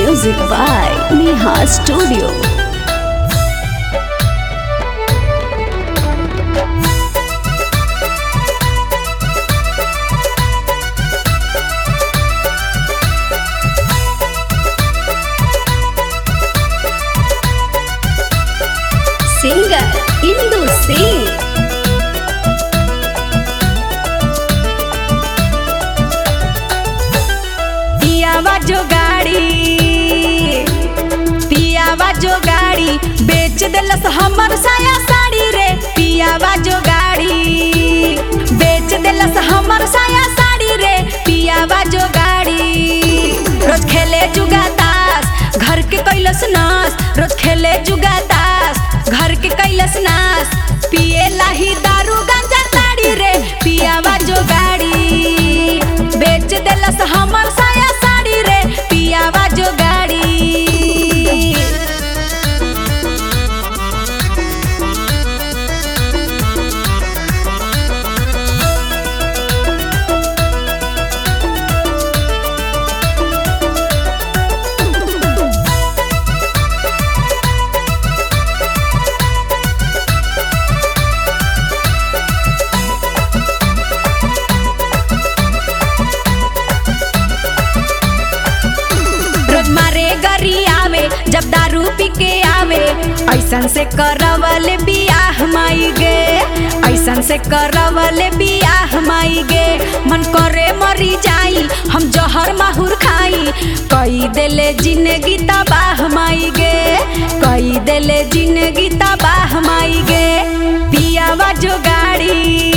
Music by Neha Studio. Singer Indu Singh. पियावा जो गाड़ी बेच देलस हमर साया साड़ी रे। पियावा जो गाड़ी बेच देलस हमर साया साड़ी रे। पियावा जो गाड़ी रोज खेले जुगा ताश घर के कैलस नाश। रोज खेले जुगा ताश घर के कैलस नाश। पिए लाही दारू गांजा ताड़ी रे। पियावा जो गाड़ी बेच देलस हमर साया साड़ी रे। पियावा जो गाड़ी मारे गरी आवे जब दारू पी के आवे। ऐसन से करवल बियाह माई गे। ऐसन से करवल बियाह माई गे। मन करे मरी जाई हम जहर माहुर खाई। कई देले जिंदगी तबाह माई गे। कई देले जिंदगी तबाह माई गे। पियावा जो गाड़ी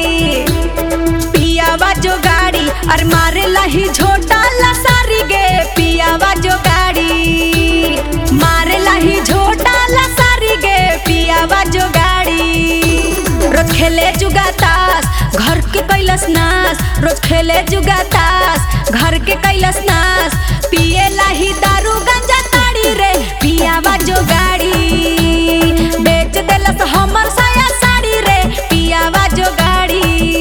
पियावा जो गाड़ी और मारे लही झोटा लसारी गे। पियावा जो गाड़ी मारे लही झोटा लसारी गे। पियावा जो गाड़ी रोज खेले जुगा ताश घर के कैलस नाश। रोज खेले जुगा ताश घर के कैलस नाश। पिए लाही दारू गांजा ताड़ी रे। पियावा जो गाड़ी बेच देलस हमर साया साड़ी रे। पियावा जो गाड़ी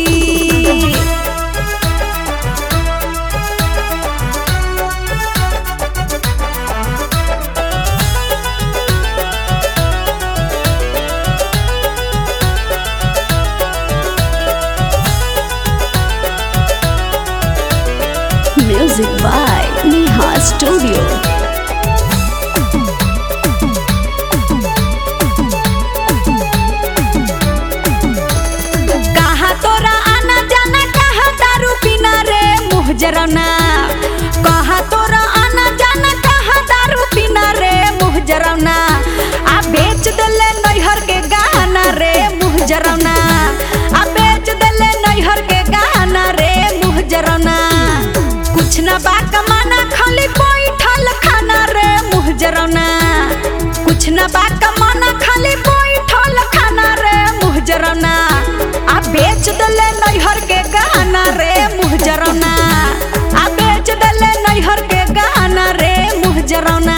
Music by Neha Studio. कहा तोरा आना जाना कहा दारू पीना रे मुँह जरौना। कहा तोरा आना जाना कहा दारू पीना रे मुँह जरौना। आ बेच देले नैहर के गहना रे मुँह जरौना। आ बेच देले नैहर के गहना रे मुँह जरौना। कुछ न बा कमाना खाली बैठल खाना रे मुँह जरौना। कुछ न बा कमाना खाली बैठल खाना रे मुँह जरौना। आ बेच देले नैहर के गहना रे मुँह जरौना। आ बेच देले नैहर के गहना रे मुँह जरौना।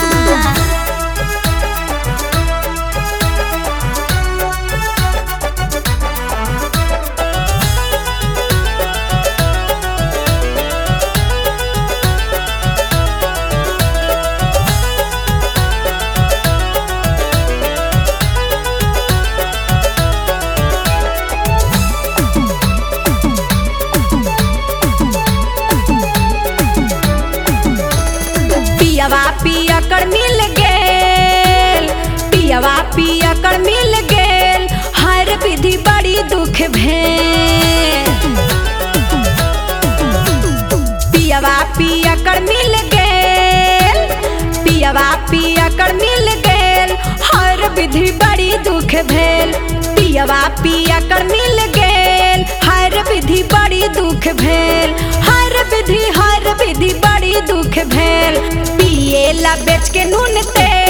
पियावा पियकर मिल गेल। पियावा पियकर मिल गेल। हर विधि बड़ी दुख भेल। पियावा पियकर मिल गेल। पियावा पियकर मिल गेल। हर विधि बड़ी दुख भेल। पियावा पियकर मिल गेल। हर विधि बड़ी दुख भेल। हर विधि बड़ी दुख भेल। पिए ला बेच के नून तेल